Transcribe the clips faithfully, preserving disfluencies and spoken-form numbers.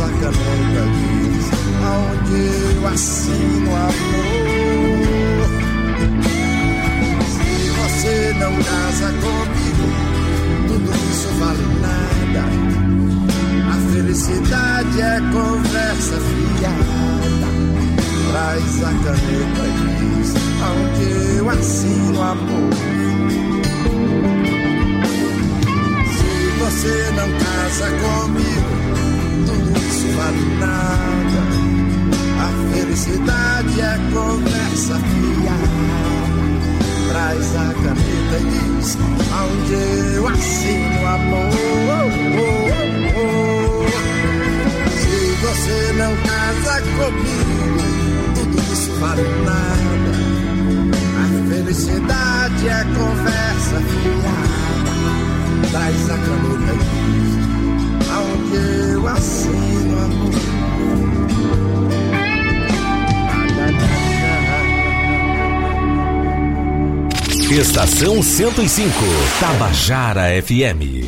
a caneta diz aonde eu assino amor. Se você não casa comigo, tudo isso vale nada. A felicidade é conversa fiada. Traz a caneta e diz aonde eu assino amor. Se você não casa comigo, tudo isso vale nada. A felicidade é conversa fiada. Traz a caneta e diz aonde eu assino amor. Se você não casa comigo, tudo isso vale nada. A felicidade é conversa fiada. Traz a caneta e diz aonde eu assino amor. Estação cento e cinco, Tabajara F M.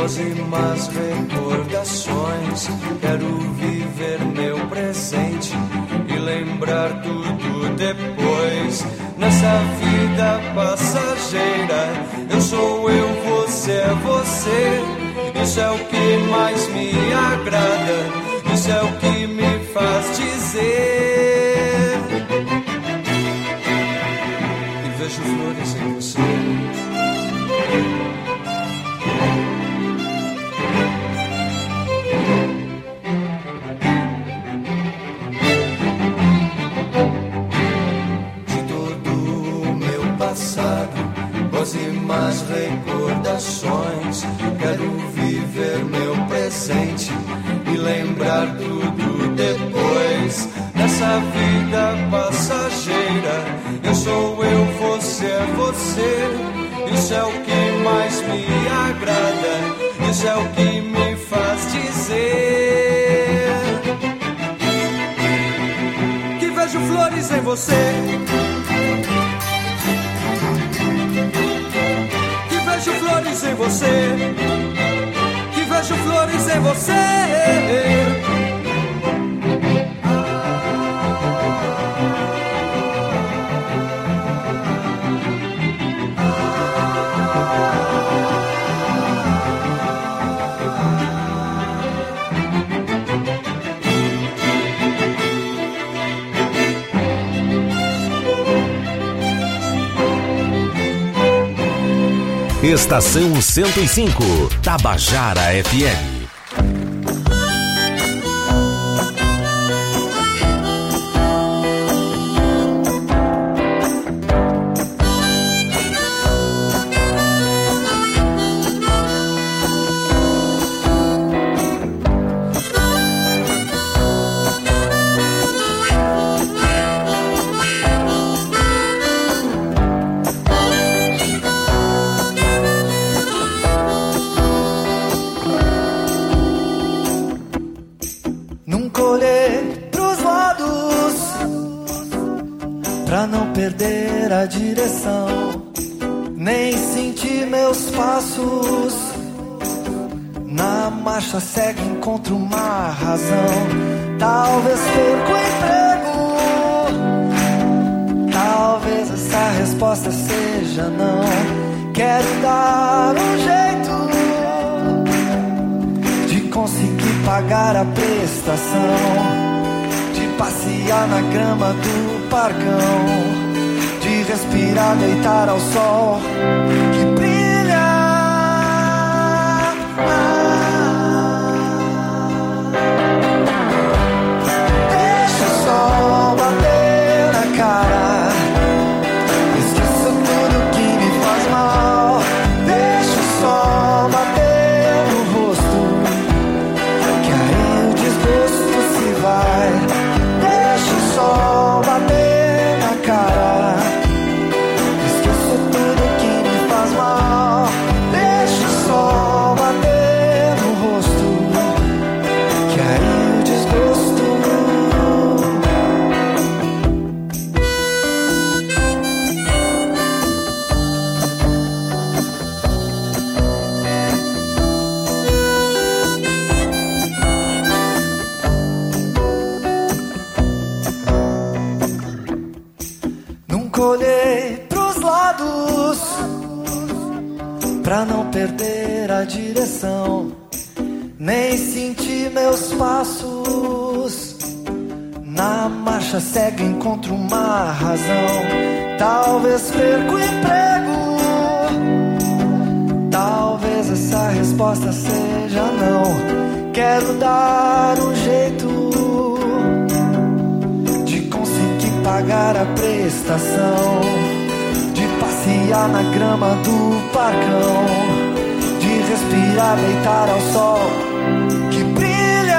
boas e más recordações. Quero viver meu presente e lembrar tudo depois. Nessa vida passageira, eu sou eu, você é você. Isso é o que mais me agrada, isso é o que me faz dizer. E vejo flores em você. Boas e más recordações. Quero viver meu presente e lembrar tudo depois. Nessa vida passageira, eu sou eu, você é você. Isso é o que mais me agrada, isso é o que me faz dizer que vejo flores em você. Vejo flores em você, que vejo flores em você. Estação cento e cinco, Tabajara F M. Perder a direção, nem sentir meus passos. Na marcha segue, encontro uma razão. Talvez perca o emprego, talvez essa resposta seja não. Quero dar um jeito de conseguir pagar a prestação, de passear na grama do parcão, de respirar, deitar ao sol que brilha. Ah, deixa o sol bater na cara, esqueça tudo que me faz mal. Deixa o sol bater no rosto, que aí o desgosto se vai. Deixa o sol bater na cara, olhei pros lados pra não perder a direção, nem senti meus passos. Na marcha cega encontro uma razão. Talvez perca o emprego, talvez essa resposta seja não. Quero dar um jeito pagar a prestação, de passear na grama do parcão, de respirar, deitar ao sol que brilha.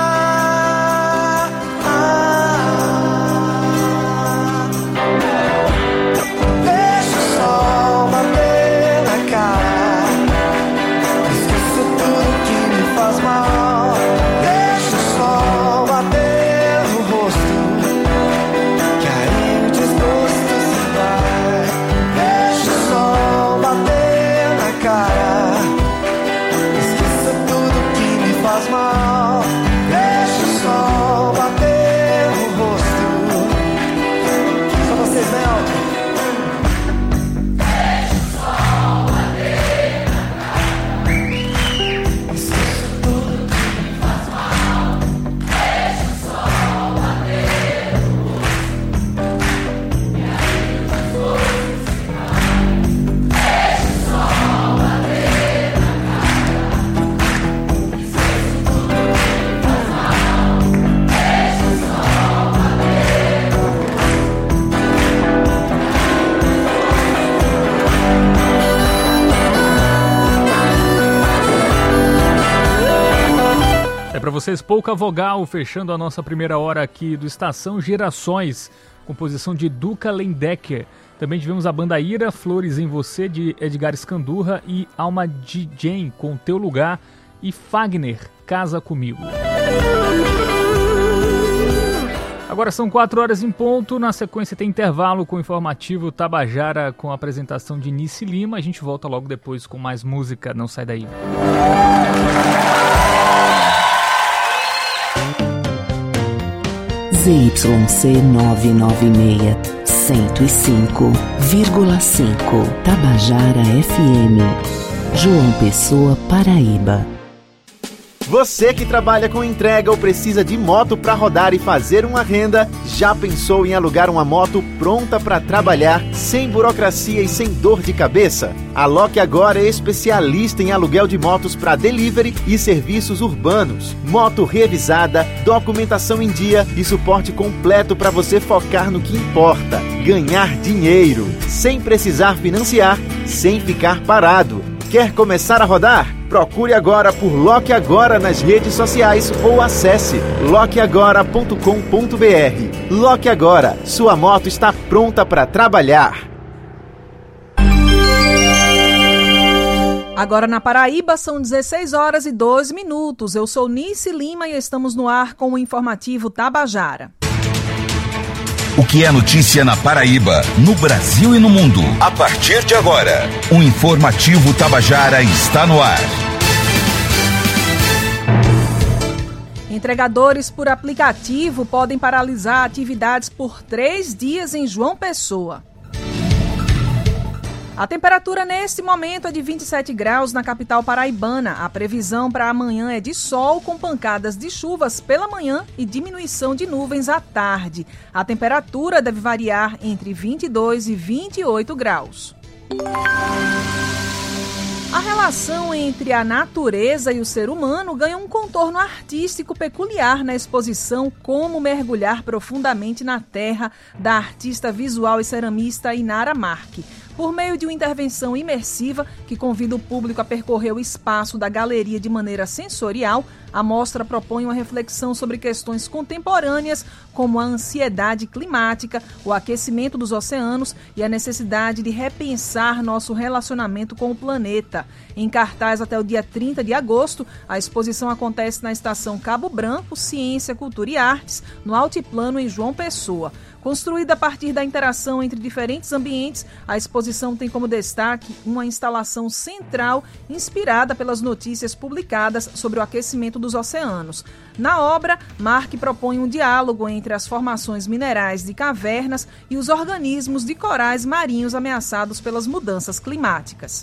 Ah, deixa o sol bater na cara, esqueça tudo que me faz mal. Deixa o sol bater no rosto, cara, esqueça vocês Pouca Vogal, fechando a nossa primeira hora aqui do Estação Gerações, composição de Duca Lendecker. Também tivemos a banda Ira, Flores em Você, de Edgar Escandurra, e Alma D J, com Teu Lugar, e Fagner, Casa Comigo. Agora são quatro horas em ponto, na sequência tem intervalo com o informativo Tabajara com a apresentação de Nice Lima. A gente volta logo depois com mais música, não sai daí. Z Y C novecentos e noventa e seis, cento e cinco vírgula cinco Tabajara F M, João Pessoa, Paraíba. Você que trabalha com entrega ou precisa de moto para rodar e fazer uma renda, já pensou em alugar uma moto pronta para trabalhar, sem burocracia e sem dor de cabeça? A Loque agora é especialista em aluguel de motos para delivery e serviços urbanos. Moto revisada, documentação em dia e suporte completo para você focar no que importa: ganhar dinheiro, sem precisar financiar, sem ficar parado. Quer começar a rodar? Procure agora por Loque Agora nas redes sociais ou acesse loque agora ponto com ponto b r. Loque Agora, sua moto está pronta para trabalhar. Agora na Paraíba são dezesseis horas e dois minutos. Eu sou Nice Lima e estamos no ar com o informativo Tabajara. O que é notícia na Paraíba, no Brasil e no mundo. A partir de agora, o informativo Tabajara está no ar. Entregadores por aplicativo podem paralisar atividades por três dias em João Pessoa. A temperatura neste momento é de vinte e sete graus na capital paraibana. A previsão para amanhã é de sol com pancadas de chuvas pela manhã e diminuição de nuvens à tarde. A temperatura deve variar entre vinte e dois e vinte e oito graus. A relação entre a natureza e o ser humano ganha um contorno artístico peculiar na exposição Como Mergulhar Profundamente na Terra, da artista visual e ceramista Inara Marque. Por meio de uma intervenção imersiva que convida o público a percorrer o espaço da galeria de maneira sensorial, a mostra propõe uma reflexão sobre questões contemporâneas como a ansiedade climática, o aquecimento dos oceanos e a necessidade de repensar nosso relacionamento com o planeta. Em cartaz até o dia trinta de agosto, a exposição acontece na Estação Cabo Branco, Ciência, Cultura e Artes, no Altiplano, em João Pessoa. Construída a partir da interação entre diferentes ambientes, a exposição tem como destaque uma instalação central inspirada pelas notícias publicadas sobre o aquecimento dos oceanos. Na obra, Marque propõe um diálogo entre as formações minerais de cavernas e os organismos de corais marinhos ameaçados pelas mudanças climáticas.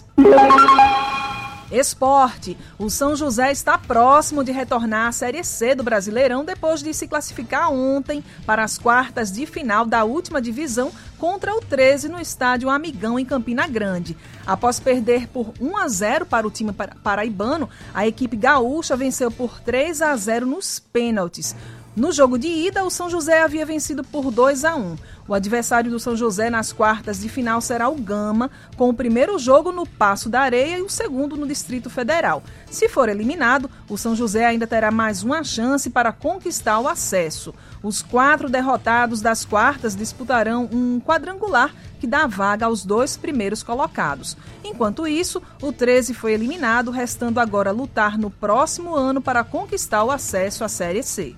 Esporte. O São José está próximo de retornar à Série C do Brasileirão depois de se classificar ontem para as quartas de final da última divisão contra o treze no estádio Amigão, em Campina Grande. Após perder por um a zero para o time paraibano, a equipe gaúcha venceu por três a zero nos pênaltis. No jogo de ida, o São José havia vencido por dois a um. O adversário do São José nas quartas de final será o Gama, com o primeiro jogo no Passo da Areia e o segundo no Distrito Federal. Se for eliminado, o São José ainda terá mais uma chance para conquistar o acesso. Os quatro derrotados das quartas disputarão um quadrangular que dá vaga aos dois primeiros colocados. Enquanto isso, o treze foi eliminado, restando agora lutar no próximo ano para conquistar o acesso à Série C.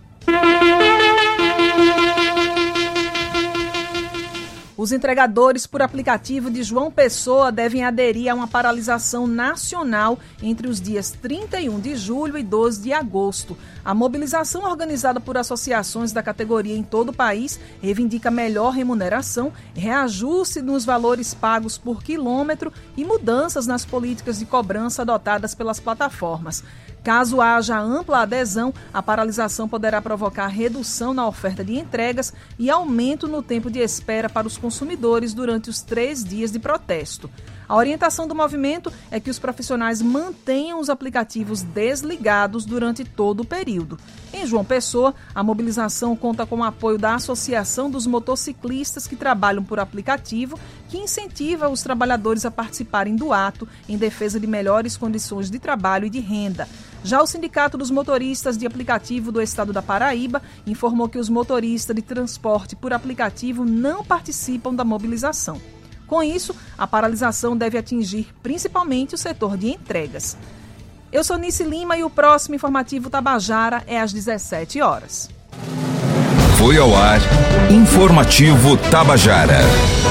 Os entregadores por aplicativo de João Pessoa devem aderir a uma paralisação nacional entre os dias trinta e um de julho e doze de agosto. A mobilização, organizada por associações da categoria em todo o país, reivindica melhor remuneração, reajuste nos valores pagos por quilômetro e mudanças nas políticas de cobrança adotadas pelas plataformas. Caso haja ampla adesão, a paralisação poderá provocar redução na oferta de entregas e aumento no tempo de espera para os consumidores durante os três dias de protesto. A orientação do movimento é que os profissionais mantenham os aplicativos desligados durante todo o período. Em João Pessoa, a mobilização conta com o apoio da Associação dos Motociclistas que trabalham por aplicativo, que incentiva os trabalhadores a participarem do ato em defesa de melhores condições de trabalho e de renda. Já o Sindicato dos Motoristas de Aplicativo do Estado da Paraíba informou que os motoristas de transporte por aplicativo não participam da mobilização. Com isso, a paralisação deve atingir principalmente o setor de entregas. Eu sou Nice Lima e o próximo informativo Tabajara é às dezessete horas. Foi ao ar Informativo Tabajara.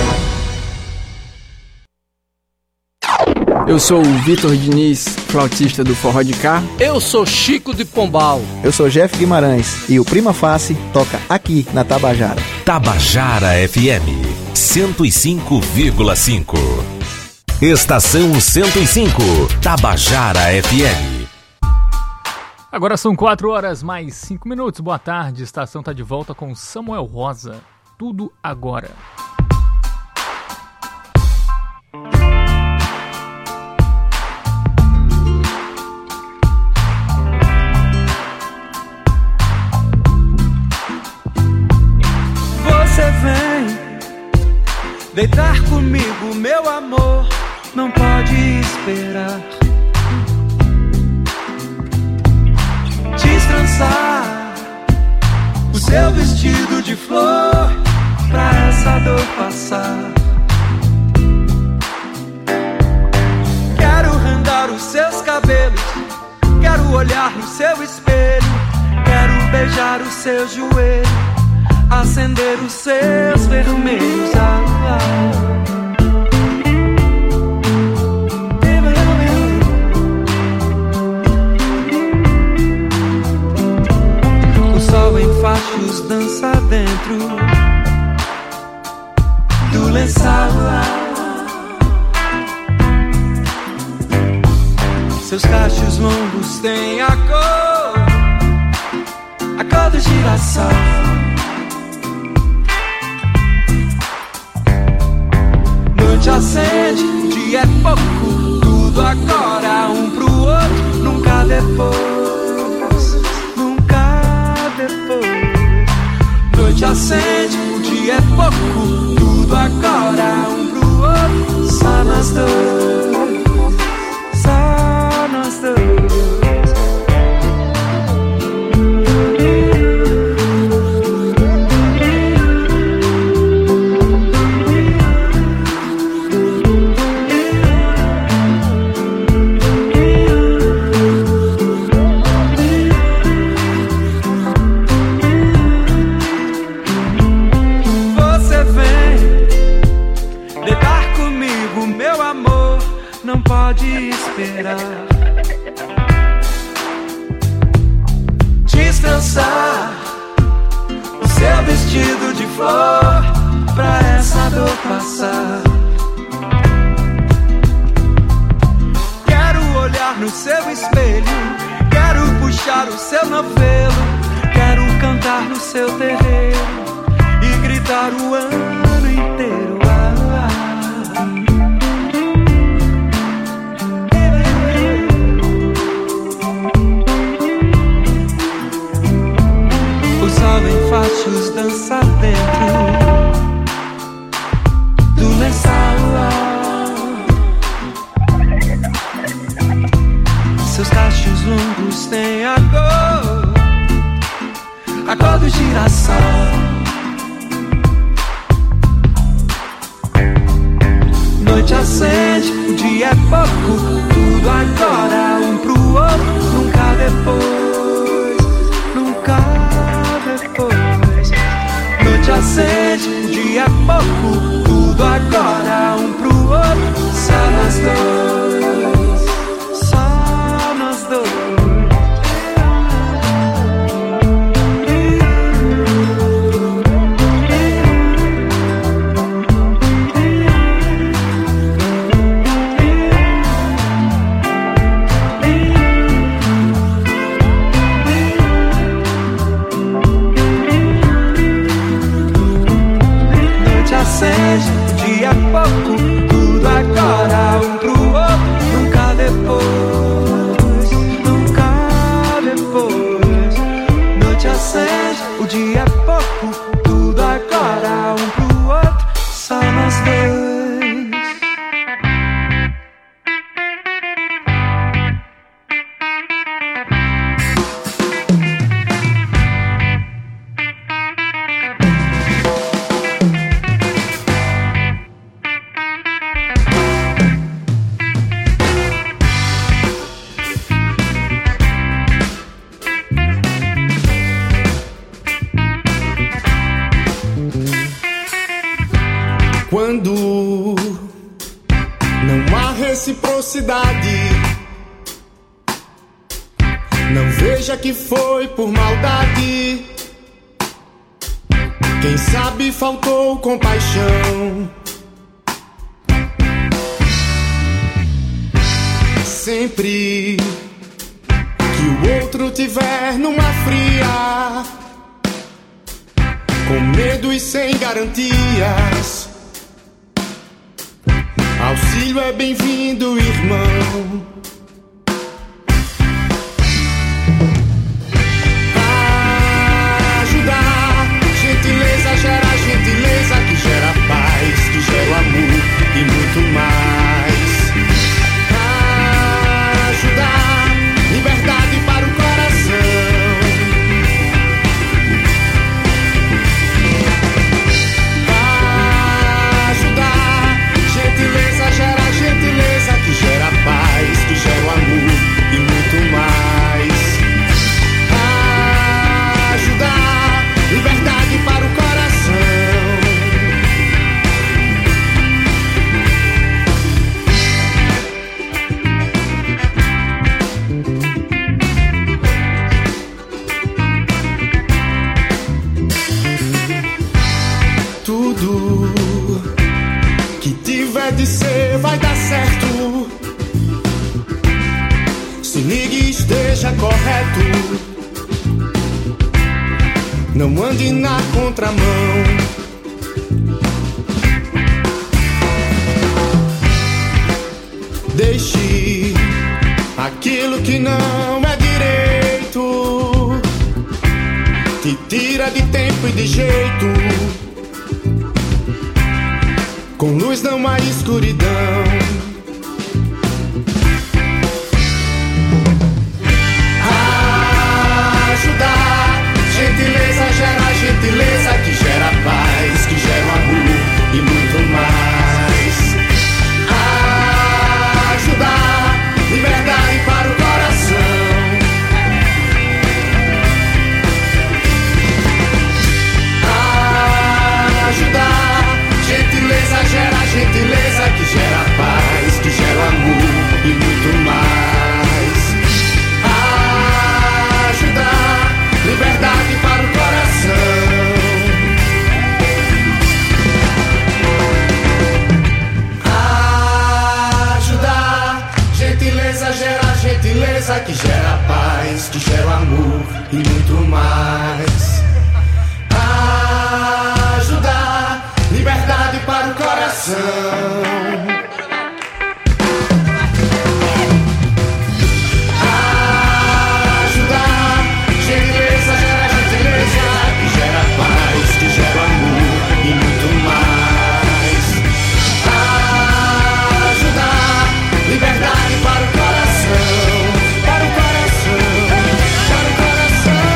Eu sou o Vitor Diniz, flautista do Forró de Cá. Eu sou Chico de Pombal. Eu sou Jeff Guimarães e o Prima Face toca aqui na Tabajara. Tabajara F M cento e cinco vírgula cinco. Estação cento e cinco, Tabajara F M. Agora são quatro horas mais cinco minutos. Boa tarde, a estação está de volta com Samuel Rosa. Tudo agora. Você vem deitar comigo, meu amor, não pode esperar. Destrançar o seu vestido de flor pra essa dor passar. Quero rendar os seus cabelos, quero olhar no seu espelho, quero beijar o seu joelho, acender os seus vermelhos. Ah, ah. O sol em fachos dança dentro do lençol. Seus cachos longos têm a cor, a cor do girassol. Noite acende, dia é pouco, tudo agora, um pro outro, nunca depois, nunca depois. Noite acende, dia é pouco, tudo agora, um pro outro, só nós dois, só nós dois. Descansar o seu vestido de flor pra essa dor passar. Quero olhar no seu espelho, quero puxar o seu novelo, quero cantar no seu terreiro e gritar o ano inteiro. Ah, ah. O sol em fachos dança dentro do lençol. Seus cachos longos têm a cor, a cor do girassol. Noite acende, o dia é pouco, tudo agora, um pro outro, nunca depois, nunca depois. Noite acende, o dia é pouco, tudo agora, um pro outro, só nós dois, só nós dois. Dia Quando não há reciprocidade, não veja que foi por maldade. Quem sabe faltou compaixão. Sempre que o outro tiver numa fria, com medo e sem garantias, auxílio é bem-vindo, irmão. Ajudar, gentileza gera gentileza, que gera paz, que gera amor e muito mais. Ajudar, liberdade para o coração. Gentileza gera gentileza, que gera paz, que gera amor e muito mais. Ajudar, liberdade para o coração. Tudo que tiver de ser vai dar certo. Se ligue e esteja correto. Não ande na contramão. Deixe aquilo que não é direito, te tira de tempo e de jeito. Com luz não há escuridão. Ajudar, gentileza gera gentileza, que gera paz, que gera amor e muito mais. Ajudar, liberdade para o coração. Ajudar, gentileza gera gentileza, que gera paz, que gera amor e muito mais. Ajudar, liberdade para o coração. Ajudar, gentileza gera gentileza, que gera paz, que gera amor e muito mais. Ajudar, liberdade para o coração. Ajudar, gentileza gera gentileza, que gera paz, que gera amor e muito mais. Ajudar, liberdade para o coração, para o coração, para o coração.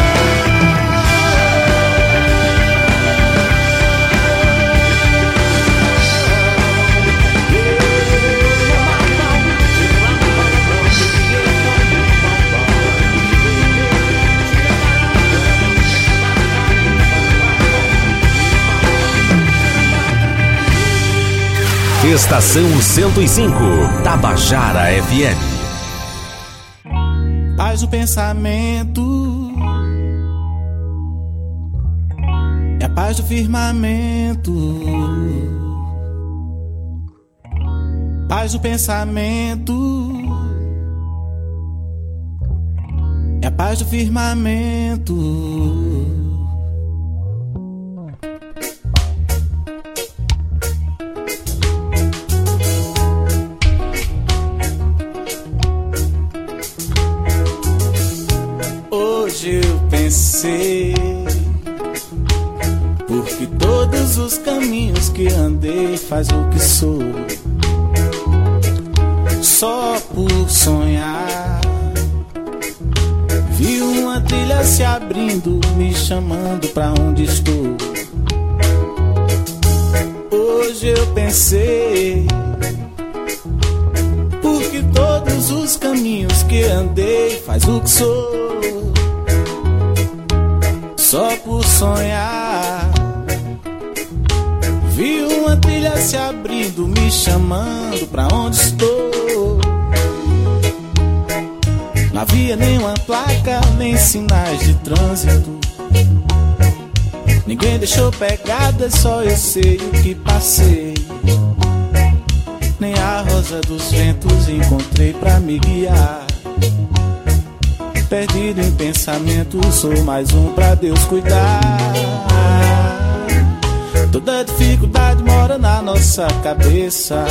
Estação cento e cinco, Tabajara F M. Paz do pensamento, é a paz do firmamento. Paz do pensamento, é a paz do firmamento. Hoje eu pensei, porque todos os caminhos que andei faz o que sou. Só por sonhar, vi uma trilha se abrindo, me chamando pra onde estou. Hoje eu pensei, porque todos os caminhos que andei faz o que sou. Só por sonhar, vi uma trilha trilha se abrindo, me chamando pra onde estou. Não havia nenhuma placa, nem sinais de trânsito. Ninguém deixou pegadas, só eu sei o que passei. Nem a rosa dos ventos encontrei pra me guiar. Perdido em pensamento, sou mais um pra Deus cuidar. Toda dificuldade mora na nossa cabeça.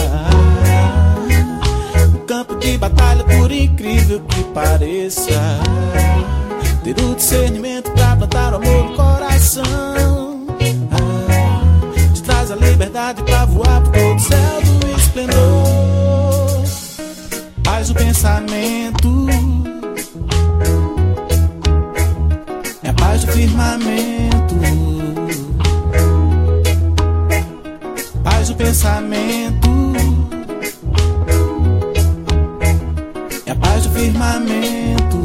No campo de batalha, por incrível que pareça, ter o discernimento pra plantar o amor no coração. Te traz a liberdade pra voar por todo o céu do esplendor. Paz o pensamento, é a paz do firmamento. Paz do pensamento, é a paz do firmamento.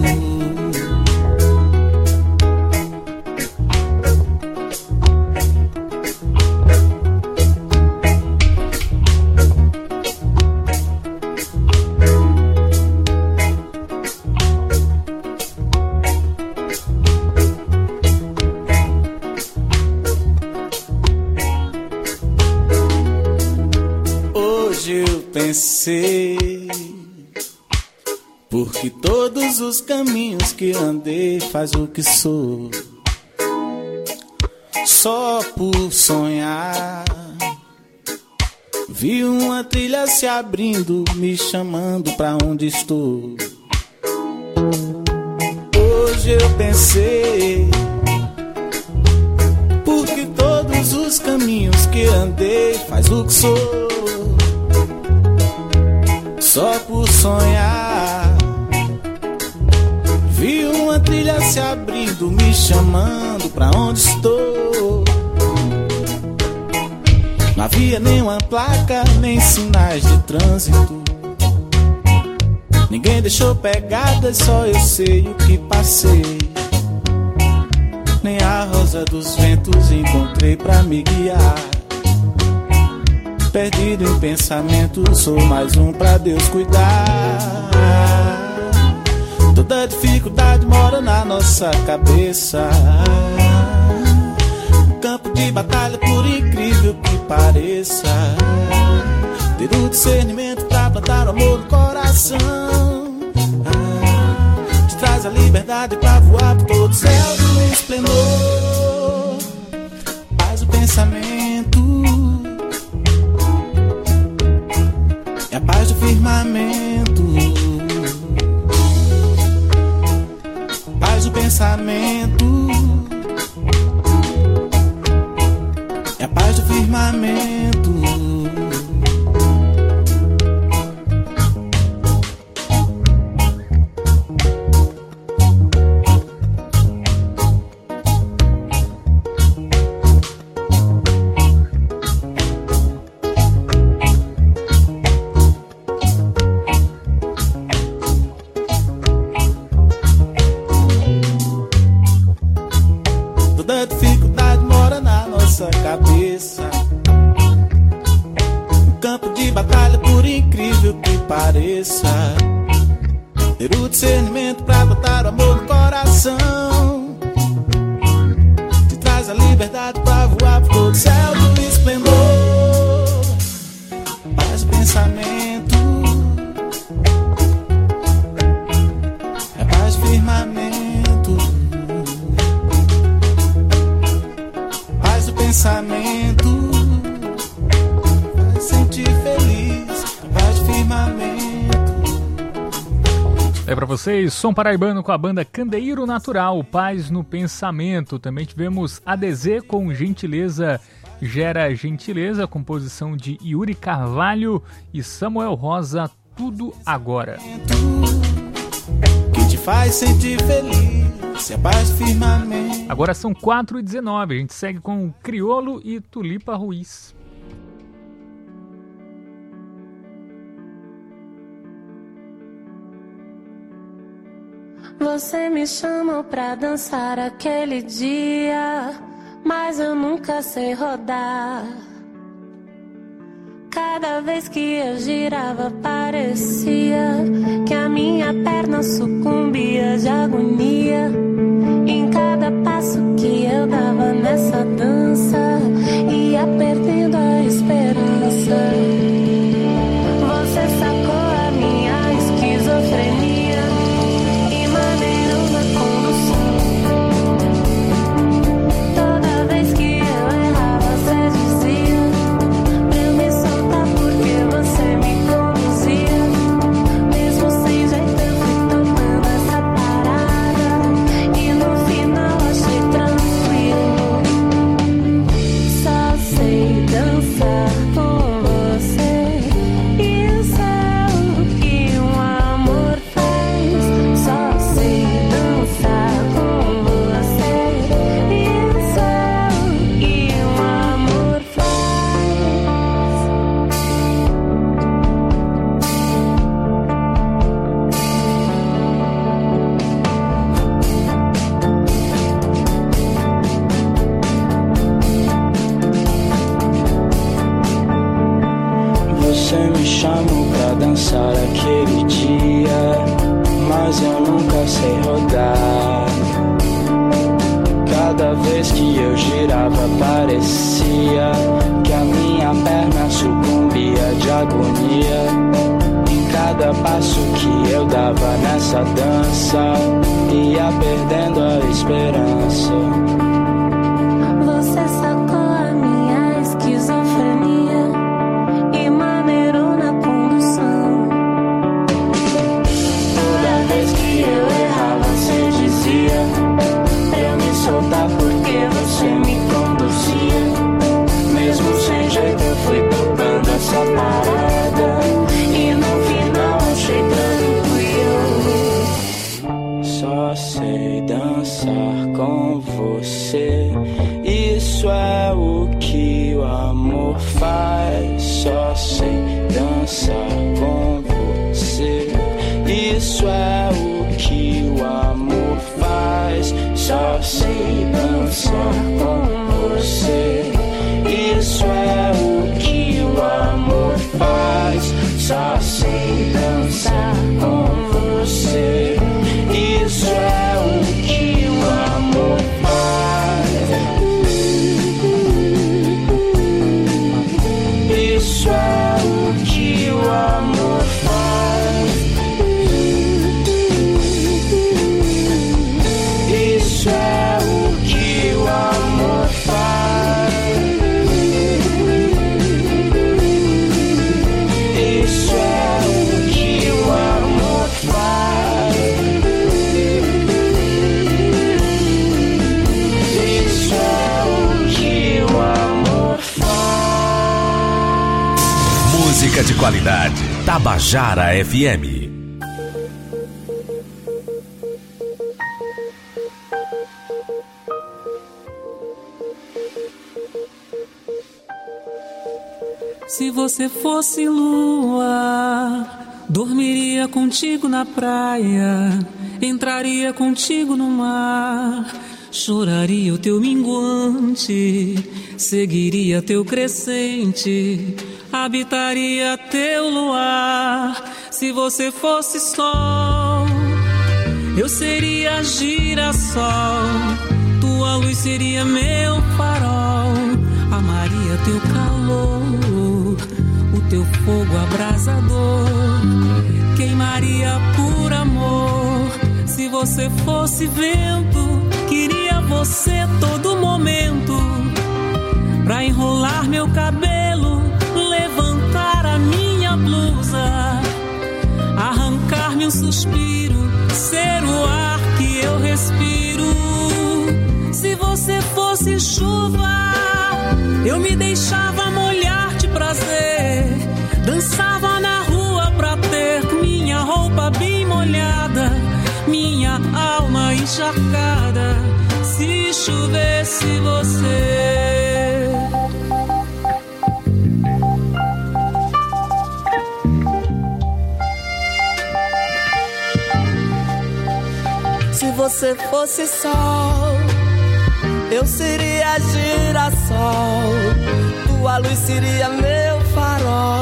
Pensei, porque todos os caminhos que andei faz o que sou. Só por sonhar, vi uma trilha se abrindo, me chamando pra onde estou. Hoje eu pensei, porque todos os caminhos que andei faz o que sou. Só por sonhar, vi uma trilha se abrindo, me chamando pra onde estou. Não havia nenhuma placa, nem sinais de trânsito. Ninguém deixou pegadas, só eu sei o que passei. Nem a rosa dos ventos encontrei pra me guiar. Perdido em pensamento, sou mais um pra Deus cuidar. Toda dificuldade mora na nossa cabeça. No campo de batalha, por incrível que pareça, ter o discernimento pra plantar o amor no coração. Te traz a liberdade pra voar por todo o céu do esplendor. Faz o pensamento, é a paz do firmamento. Paz do pensamento, é a paz do firmamento. Cabeça, no campo de batalha, por incrível que pareça, ter o discernimento pra botar o amor no coração. Te traz a liberdade pra voar por todo o céu do esplendor. Paz o pensamento, é a paz do firmamento. Pensamento, vai sentir feliz, paz de firmamento. É pra vocês, som paraibano com a banda Candeeiro Natural, Paz no Pensamento. Também tivemos A D Z com Gentileza Gera Gentileza, composição de Yuri Carvalho e Samuel Rosa, Tudo Agora. Que te faz sentir feliz, se é paz do firmamento. Agora são quatro e dezenove, a gente segue com Criolo e Tulipa Ruiz. Você me chamou pra dançar aquele dia, mas eu nunca sei rodar. Cada vez que eu girava parecia que a minha perna sucumbia de agonia. Em cada passo que eu dava nessa dança, ia perdendo a esperança. Você sacou a minha esquizofrenia e maneirou na condução. Toda vez que eu errava, você dizia pra eu me soltar porque você me conduzia. Mesmo sem jeito eu fui topando essa parada e no final achei tranquilo. Só sei dançar com você. Isso é o que um amor faz. Só sei dançar com você. Isso é o que um amor faz. Você me chamou pra dançar aquele dia, mas eu nunca sei rodar. Cada vez que eu girava parecia que a minha perna sucumbia de agonia. Em cada passo que eu dava nessa dança, ia perdendo a esperança. Você sacou a minha esquizofrenia e maneirou na condução. Toda vez que eu errava, você dizia pra eu me soltar porque você me conduzia. Mesmo sem jeito eu fui tocando essa parada e no final achei tranquilo. Só sei dançar com você. Isso é o que o amor faz. Só sei dançar com você. Isso é o que o amor faz. Só sei dançar com você. Isso é o que o amor faz. Só sei dançar com você. Isso é o que o amor faz. Isso é o que o amor faz. Isso é o que o amor faz. Isso é o que o amor faz. Isso é o que o amor faz. Música de qualidade. Tabajara F M. Se você fosse lua, dormiria contigo na praia, entraria contigo no mar, choraria o teu minguante, seguiria teu crescente, habitaria teu luar. Se você fosse sol, eu seria girassol, tua luz seria meu farol, amaria teu calor, o teu fogo abrasador, queimaria por amor. Se você fosse vento, queria você todo momento, pra enrolar meu cabelo, levantar a minha blusa, arrancar-me um suspiro, ser o ar que eu respiro. Se você fosse chuva, eu me deixava molhar de prazer, dançava na rua pra ter minha roupa bem molhada, minha alma encharcada, se chovesse você. Se você fosse sol, eu seria girassol, tua luz seria meu farol,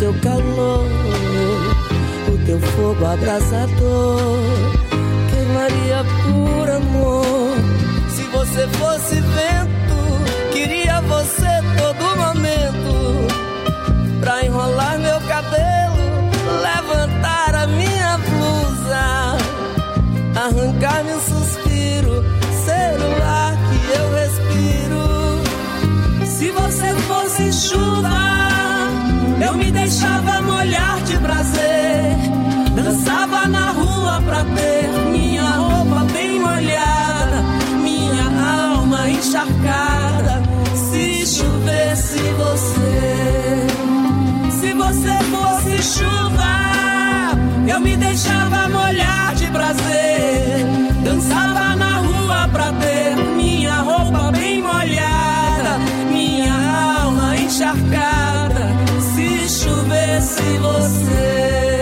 teu calor, o teu fogo abrasador, queimaria por amor. Se você fosse vento, queria você todo momento, pra enrolar meu cabelo, levantar a minha blusa, arrancar-me um suspiro, ser o ar que eu respiro. Se você fosse chuva, eu me deixava molhar de prazer, dançava na rua pra ter minha roupa bem molhada, minha alma encharcada. Se chovesse você, se você fosse chuva, eu me deixava molhar de prazer, dançava na rua pra ter minha roupa bem molhada, minha alma encharcada. Se chovesse você.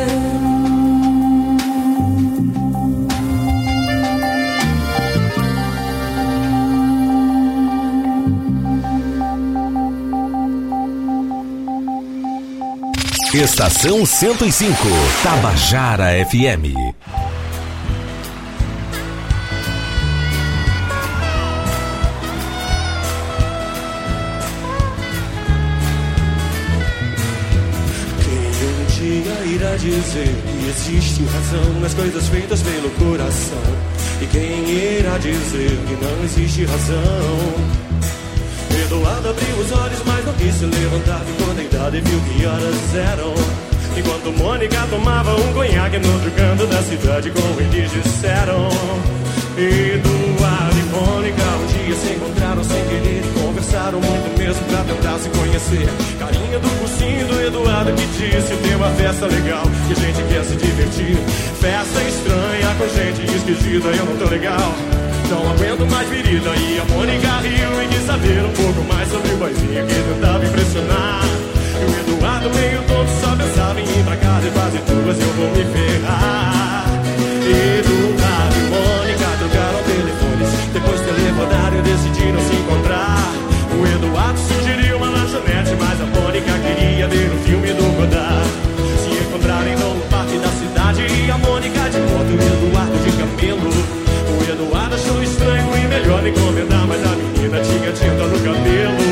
Estação cento e cinco, Tabajara F M. Irá dizer que existe razão nas coisas feitas pelo coração, e quem irá dizer que não existe razão? Eduardo abriu os olhos, mas não quis se levantar, ficou deitado e viu que horas eram. Enquanto Mônica tomava um conhaque no outro canto da cidade, como eles disseram. Eduardo e Mônica um dia se encontraram sem querer e conversaram muito mesmo pra tentar se conhecer. Carinha do cursinho do Eduardo que disse: tem uma festa legal que a gente quer se divertir. Festa estranha com gente esquisita, eu não tô legal, não aguento mais virida. E a Mônica riu e quis saber um pouco mais sobre o boizinho que tentava impressionar. E o Eduardo meio tonto só pensava em ir pra casa e fazer tuas, eu vou me ferrar. Eduardo e Mônica trocaram telefones, depois telefonaram e decidiram se encontrar. O Eduardo sugeriu uma lanchonete, mas a Mônica queria ver o filme do Godard. Se encontraram então no parque da cidade, e a Mônica de moto e o Eduardo de camelo. O Eduardo achou estranho e melhor encomendar, mas a menina tinha tinta no cabelo.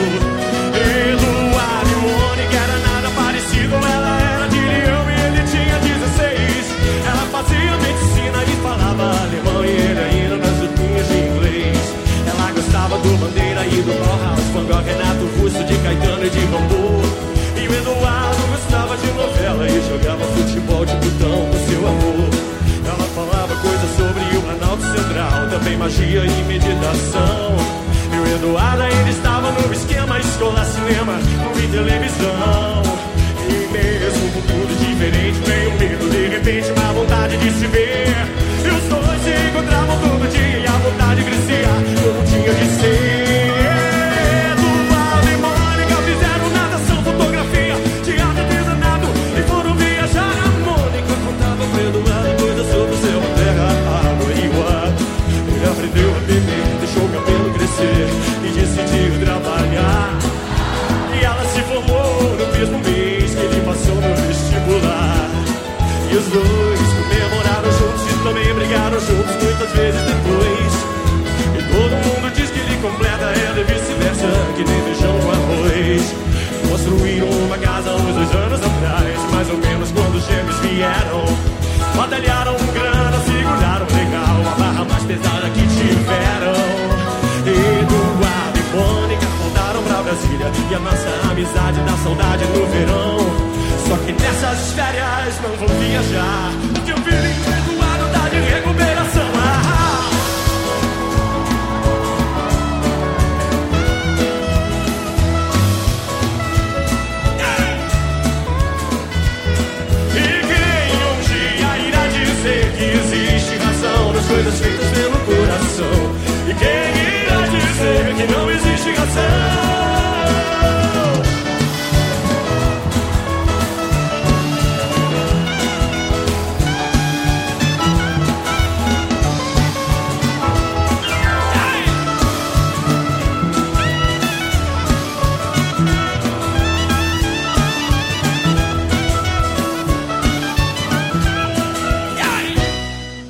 Eduardo e Mônica era nada parecido, ela era de Leão e ele tinha dezesseis. Ela fazia medicina e falava alemão e ele ainda nas lutinhas de inglês. Ela gostava do Bandeira e do Bauhaus, Van Gogh, Renato Russo, de Caetano e de Bambu. E o Eduardo gostava de novela e jogava futebol de botão com seu amor. Ela falava coisas sobre o Planalto Central, também magia e meditação. E o Eduardo ainda estava no esquema escola, cinema, filme e televisão. E mesmo com tudo diferente, veio um medo, de repente uma vontade de se ver. E os dois se encontravam todo dia e a vontade crescia, como tinha de ser. Eduardo e Mônica fizeram natação, fotografia, teatro, artesanato e foram viajar. A Mônica contava pro Eduardo coisas sobre o céu, a terra, a água e o ar. Ele aprendeu a beber, deixou o cabelo crescer e decidiu trabalhar. E ela se formou no mesmo mês que ele passou no vestibular. E os dois comemoraram juntos e também brigaram juntos muitas vezes depois. E todo mundo diz que ele completa ela e vice-versa, que nem feijão com arroz. Construíram uma casa uns dois anos atrás, mais ou menos quando os gêmeos vieram. Batalharam grana, seguraram legal a barra mais pesada que tiveram. Eduardo e Mônica voltaram pra Brasília e a nossa amizade dá saudade no verão. Só que nessas férias não vou viajar, porque o filho do Eduardo tá de recuperação. Ah! E quem um dia irá dizer que existe razão nas coisas feitas pelo coração? E quem irá dizer que não existe razão?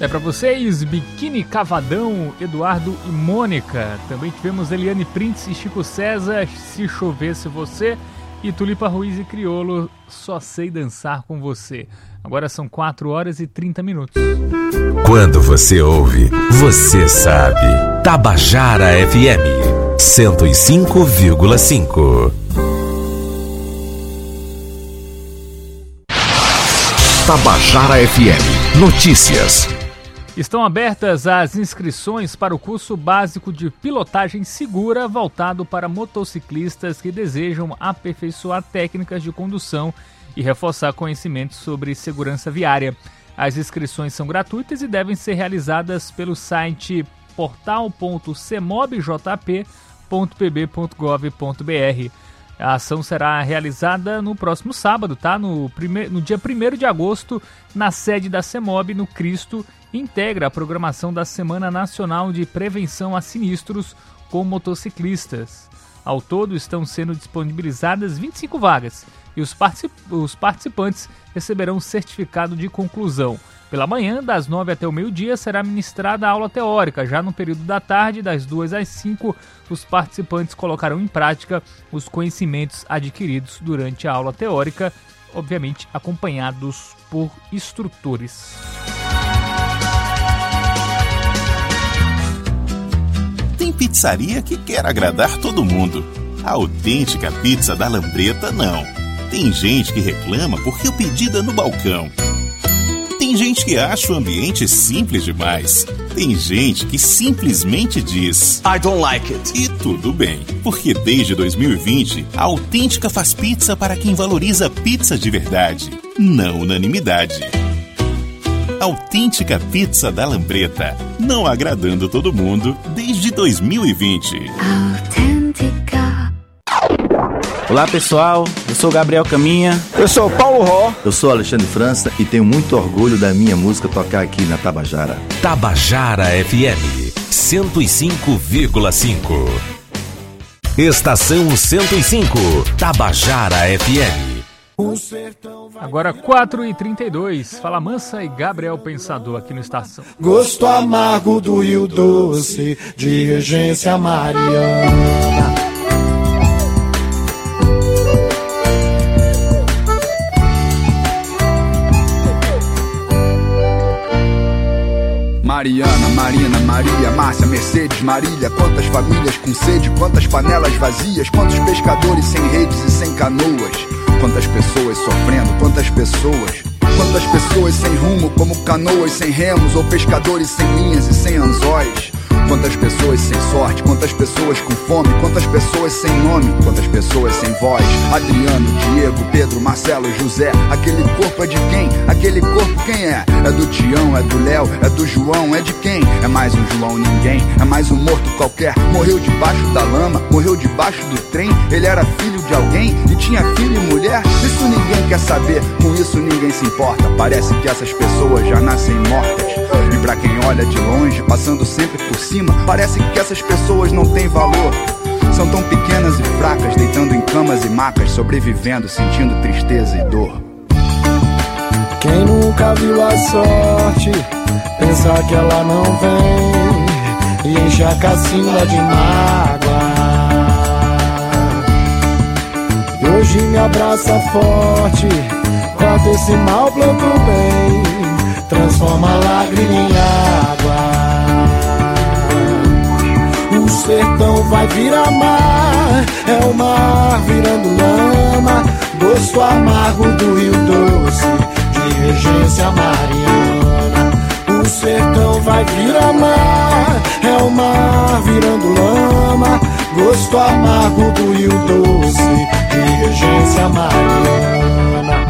É para vocês, Biquíni Cavadão, Eduardo e Mônica. Também tivemos Eliane Prince e Chico César, Se Chovesse Você. E Tulipa Ruiz e Criolo, Só Sei Dançar Com Você. Agora são quatro horas e trinta minutos. Quando você ouve, você sabe. Tabajara F M, cento e cinco vírgula cinco. Tabajara F M. Notícias. Estão abertas as inscrições para o curso básico de pilotagem segura voltado para motociclistas que desejam aperfeiçoar técnicas de condução e reforçar conhecimentos sobre segurança viária. As inscrições são gratuitas e devem ser realizadas pelo site portal ponto semobjp ponto p b ponto gov ponto b r. A ação será realizada no próximo sábado, tá? No, prime... no dia primeiro de agosto, na sede da CEMOB, no Cristo, integra a programação da Semana Nacional de Prevenção a Sinistros com motociclistas. Ao todo, estão sendo disponibilizadas vinte e cinco vagas e os, particip... os participantes receberão certificado de conclusão. Pela manhã, das nove até o meio-dia, será ministrada a aula teórica. Já no período da tarde, das duas às cinco, os participantes colocarão em prática os conhecimentos adquiridos durante a aula teórica, obviamente acompanhados por instrutores. Tem pizzaria que quer agradar todo mundo. A autêntica pizza da Lambreta, não. Tem gente que reclama porque o pedido é no balcão. Tem gente que acha o ambiente simples demais. Tem gente que simplesmente diz I don't like it. E tudo bem, porque desde dois mil e vinte, a Autêntica faz pizza para quem valoriza pizza de verdade, não unanimidade. Autêntica Pizza da Lambreta, não agradando todo mundo desde dois mil e vinte. Autêntica. Olá pessoal, eu sou Gabriel Caminha. Eu sou Paulo Ró. Eu sou Alexandre França e tenho muito orgulho da minha música tocar aqui na Tabajara. Tabajara F M, cento e cinco vírgula cinco. Estação cento e cinco, Tabajara F M. Agora quatro e trinta e dois, Fala Mansa e Gabriel Pensador aqui no Estação. Gosto amargo do Rio Doce, de Regência Mariana. Mariana, Marina, Maria, Márcia, Mercedes, Marília. Quantas famílias com sede, quantas panelas vazias, quantos pescadores sem redes e sem canoas. Quantas pessoas sofrendo, quantas pessoas. Quantas pessoas sem rumo, como canoas sem remos, ou pescadores sem linhas e sem anzóis. Quantas pessoas sem sorte, quantas pessoas com fome, quantas pessoas sem nome, quantas pessoas sem voz. Adriano, Diego, Pedro, Marcelo, José. Aquele corpo é de quem? Aquele corpo quem é? É do Tião, é do Léo, é do João, é de quem? É mais um João ninguém, é mais um morto qualquer. Morreu debaixo da lama, morreu debaixo do trem. Ele era filho de alguém e tinha filho e mulher. Isso ninguém quer saber, com isso ninguém se importa. Parece que essas pessoas já nascem mortas. E pra quem olha de longe, passando sempre por cima, parece que essas pessoas não têm valor. São tão pequenas e fracas, deitando em camas e macas, sobrevivendo, sentindo tristeza e dor. Quem nunca viu a sorte, pensa que ela não vem e enche a cacimba de mágoa. E hoje me abraça forte, corta esse mal, planta o bem, transforma a lágrima em água. O sertão vai virar mar, é o mar virando lama. Gosto amargo do Rio Doce, de Regência Mariana. O sertão vai virar mar, é o mar virando lama. Gosto amargo do Rio Doce, de Regência Mariana.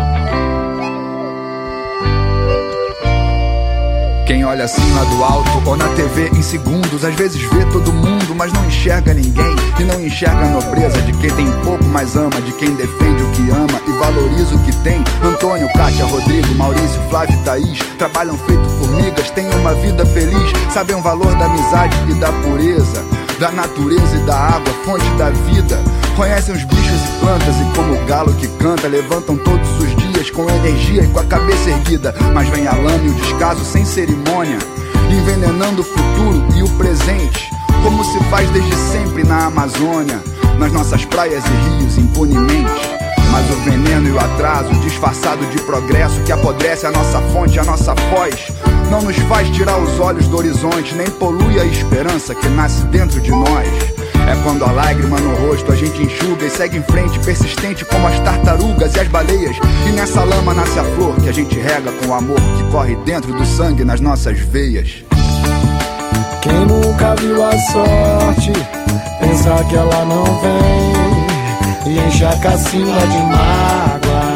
Quem olha assim lá do alto ou na T V em segundos, às vezes vê todo mundo, mas não enxerga ninguém. E não enxerga a nobreza de quem tem pouco, mas ama, de quem defende o que ama e valoriza o que tem. Antônio, Kátia, Rodrigo, Maurício, Flávio e Thaís trabalham feito formigas, têm uma vida feliz, sabem o valor da amizade e da pureza, da natureza e da água, fonte da vida. Conhecem os bichos e plantas e como o galo que canta, levantam todos os dias com energia e com a cabeça erguida. Mas vem a lama e o descaso sem cerimônia, envenenando o futuro e o presente, como se faz desde sempre na Amazônia, nas nossas praias e rios impunemente. Mas o veneno e o atraso, disfarçado de progresso, que apodrece a nossa fonte, a nossa voz, não nos faz tirar os olhos do horizonte, nem polui a esperança que nasce dentro de nós. É quando a lágrima no rosto a gente enxuga e segue em frente, persistente como as tartarugas e as baleias. E nessa lama nasce a flor que a gente rega com o amor que corre dentro do sangue nas nossas veias. Quem nunca viu a sorte pensar que ela não vem e enche a cacina de mágoa,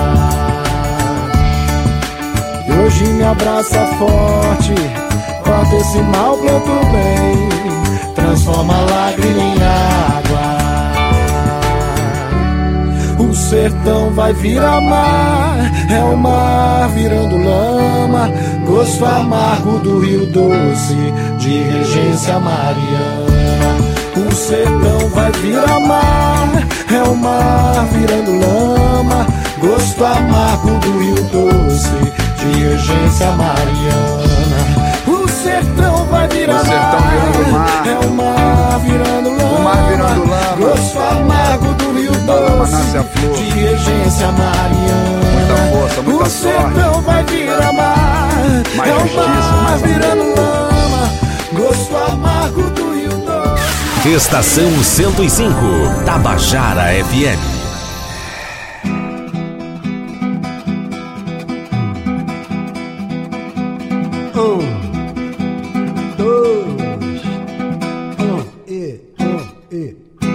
e hoje me abraça forte, corta esse mal, planta o bem, transforma a lágrima em água. O sertão vai virar mar, é o mar virando lama, gosto amargo do Rio Doce, de Regência Mariana. O sertão vai virar mar, é o mar virando lama, gosto amargo do Rio Doce, de Regência Mariana. O sertão vai virar mar, é o mar virando lama, o mar virando lama, gosto amargo do Rio Doce, de Regência Mariana. Muita força, muita o sertão sorte. Vai virar mar, mais é o justiça, mar mais virando lama, gosto amargo do Rio Doce. Estação cento e cinco, Tabajara F M. Um, dois, um, e, um, e.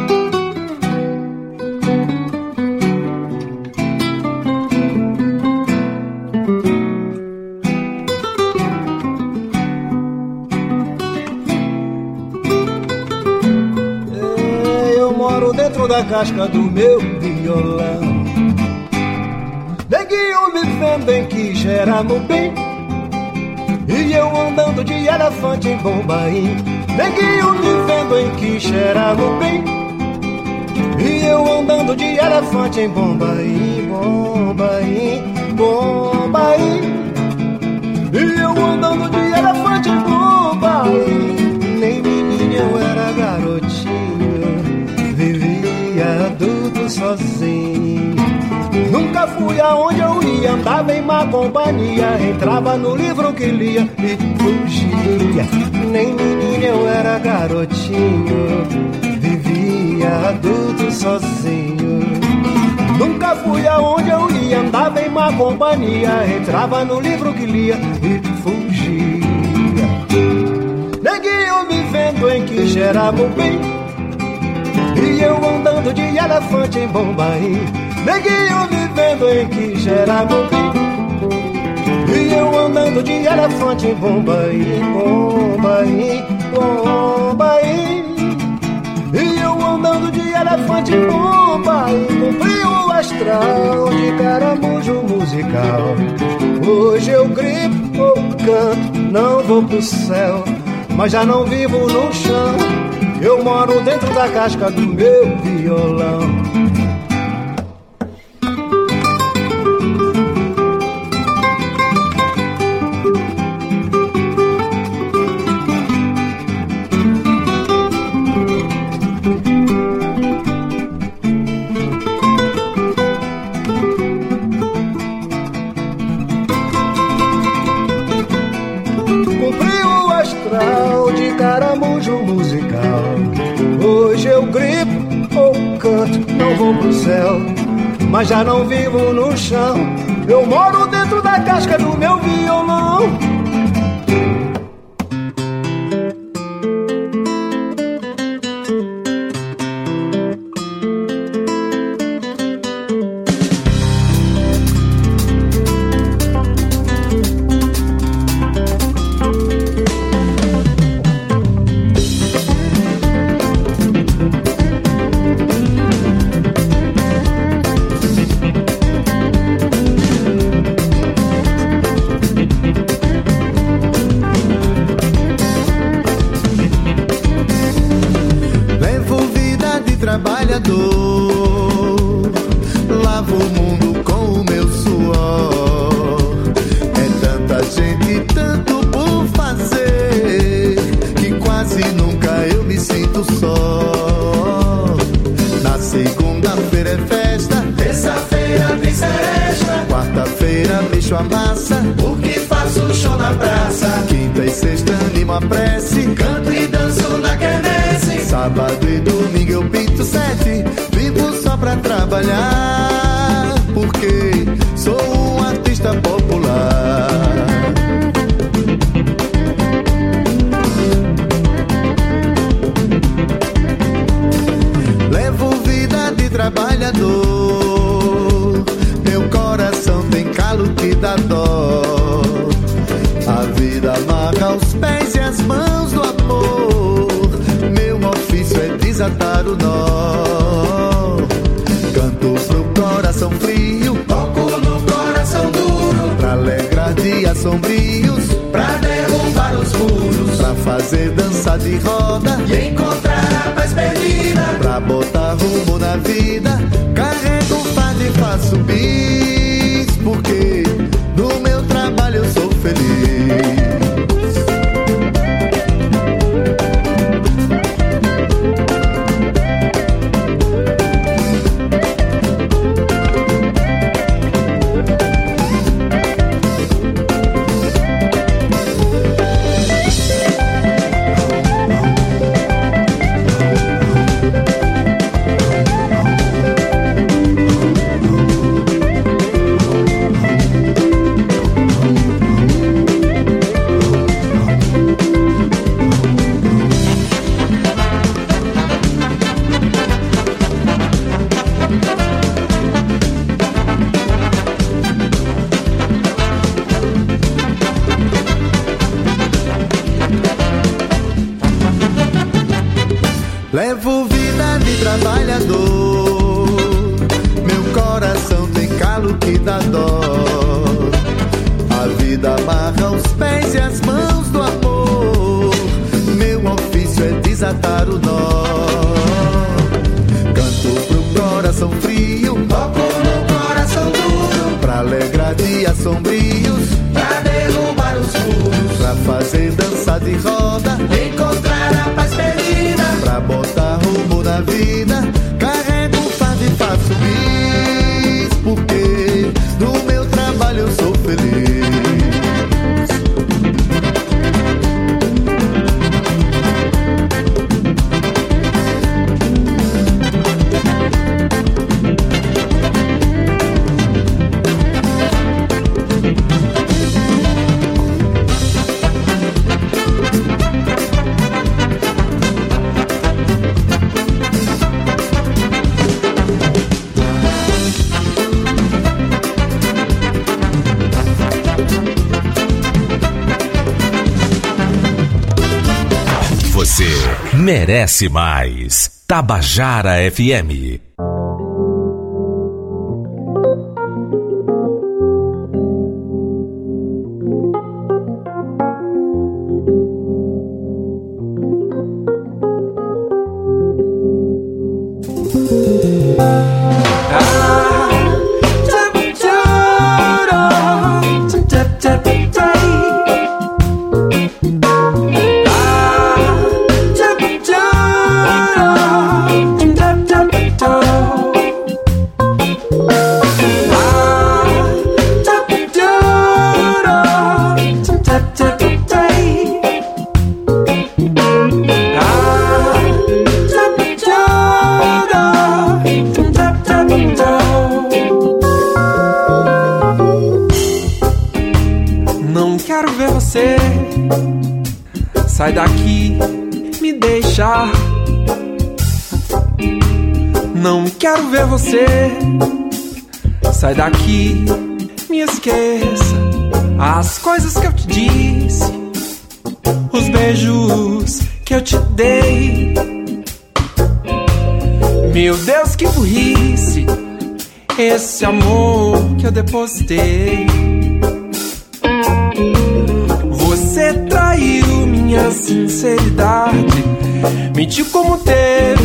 Eu moro dentro da casca do meu violão. Neguinho me vendo em que gera no bem, e eu andando de elefante em Bombaim. Neguinho me vendo em Quixera no bem, e eu andando de elefante em Bombaim, Bombaim, Bombaim. E eu andando de elefante em Bombaim. Nem menina eu era garotinho, vivia adulto sozinho. Nunca fui aonde eu ia, andava em má companhia, entrava no livro que lia e fugia. Nem menina eu era garotinho, vivia adulto sozinho. Nunca fui aonde eu ia, andava em má companhia, entrava no livro que lia e fugia. Neguinho me vendo em Quixera bem, e eu andando de elefante em Bombaim. Neguinho me vendo em Quixera bem, e eu andando de elefante em Bombaim, Bombaim, Bombaim. E eu andando de elefante em Bombaim. Cumpri o astral de caramujo musical. Hoje eu grito ou canto, não vou pro céu, mas já não vivo no chão. Eu moro dentro da casca do meu violão. Não vou pro céu, mas já não vivo no chão. Eu moro dentro da casca do meu violão. Segunda-feira é festa, terça-feira tem seresta, quarta-feira bicho amassa, porque faço show na praça. Quinta e sexta animo a prece, canto e danço na quermesse. Sábado e domingo eu pinto sete, vivo só pra trabalhar, porque sou um artista popular. Levo vida de trabalhador, meu coração tem calo que dá dó. A vida amarra os pés e as mãos do amor, meu ofício é desatar o nó. Canto pro coração frio, toco no coração duro, pra alegrar dias sombrios, pra derrubar os muros, pra fazer dança de roda e encontrar a paz perdida, pra botar rumo na vida. Carrego o fardo e faço bis, porque no meu trabalho eu sou feliz. Levo vida de trabalhador, meu coração tem calo que dá dó. A vida amarra os pés e as mãos do amor, meu ofício é desatar o nó. Canto pro coração frio, toco no coração duro, pra alegrar dias sombrios, pra derrubar os muros, pra fazer dança de roda, encontrar a paz perdida, pra botar rumo na vida. Carrego o fardo e faço bis, porque no meu trabalho eu sou feliz. Você merece mais. Tabajara F M. Não quero ver você. Sai daqui, me deixa. Não quero ver você. Sai daqui, me esqueça. As coisas que eu te disse, os beijos que eu te dei. Meu Deus, que burrice, esse amor que eu depositei. Você traiu minha sinceridade, mentiu como ter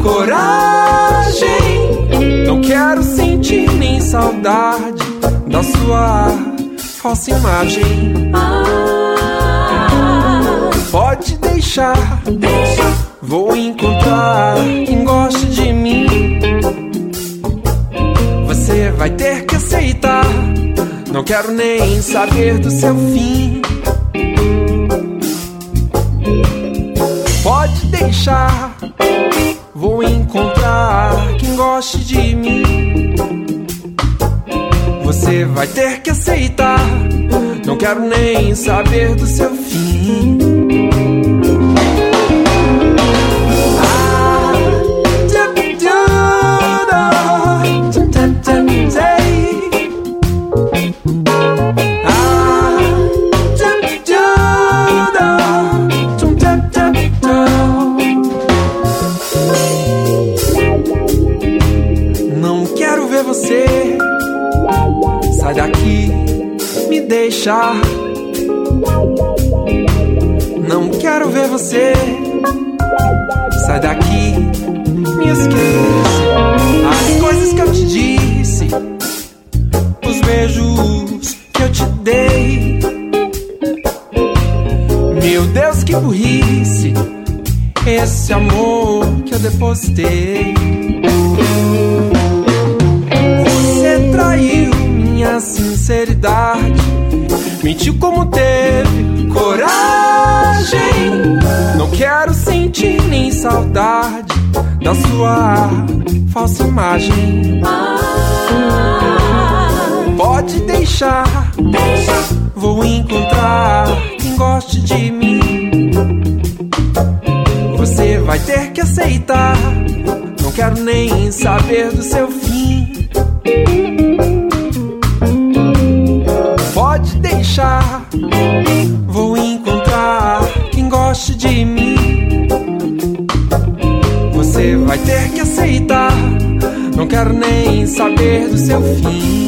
coragem. Não quero sentir nem saudade da sua falsa imagem. Pode deixar, vou encontrar quem goste de mim. vai ter que aceitar. Não quero nem saber do seu fim. Pode deixar, vou encontrar quem goste de mim. Você vai ter que aceitar. Não quero nem saber do seu fim. Não quero ver você. Sai daqui, me deixa. Não quero ver você. Sai daqui, me esqueça. As coisas que eu te disse, os beijos que eu te dei. Meu Deus, que burrice, esse amor que eu depositei. Você traiu minha sinceridade, mentiu como teve coragem. Não quero sentir nem saudade da sua falsa imagem. Pode deixar, vou encontrar quem goste de mim. Você vai ter que aceitar. Não quero nem saber do seu fim. Pode deixar, vou encontrar quem goste de mim. Você vai ter que aceitar. Não quero nem saber do seu fim.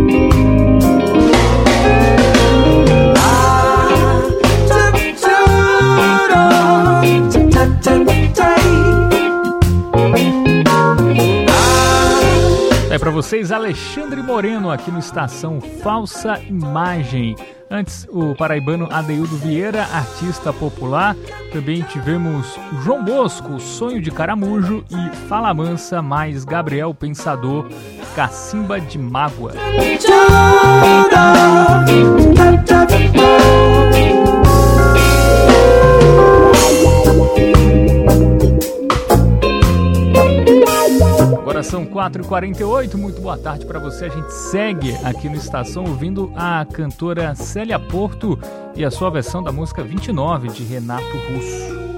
É pra vocês, Alexandre Moreno, aqui no Estação Falsa Imagem. Antes, o paraibano Adeildo Vieira, artista popular. Também tivemos João Bosco, Sonho de Caramujo, e Fala Mansa mais Gabriel Pensador, Cacimba de Mágoa. Agora são quatro e quarenta e oito, muito boa tarde para você. A gente segue aqui no Estação ouvindo a cantora Célia Porto e a sua versão da música vinte e nove de Renato Russo.